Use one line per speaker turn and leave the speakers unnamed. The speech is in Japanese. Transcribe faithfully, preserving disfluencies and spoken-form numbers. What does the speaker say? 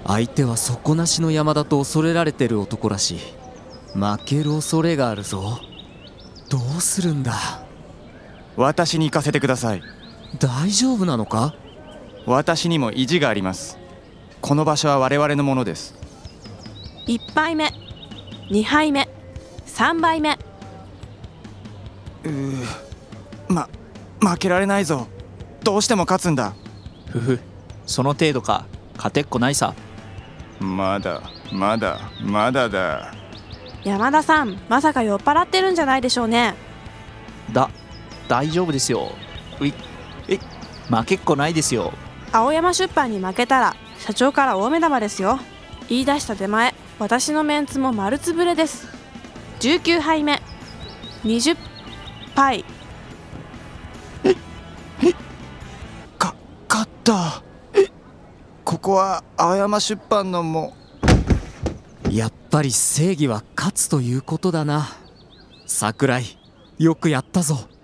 相手は底なしの山田と恐れられてる男らしい。負ける恐れがあるぞ。どうするんだ。
私に行かせてください。
大丈夫なのか。
私にも意地があります。この場所は我々のものです。
いっぱいめ、にはいめ、さんばいめ。
うーま、負けられないぞ。どうしても勝つんだ。
ふふ、その程度か。勝てっこないさ。
まだまだまだだ。
山田さん、まさか酔っ払ってるんじゃないでしょうね。
だ、大丈夫ですよ。うい、え、負けっこないですよ。
青山出版に負けたら社長から大目玉ですよ。言い出した手前、私のメンツも丸つぶれです。じゅうきゅうはいめ、にじゅっぱい。
か、勝った。ここは青山出版のも。
やっぱり正義は勝つということだな。桜井、よくやったぞ。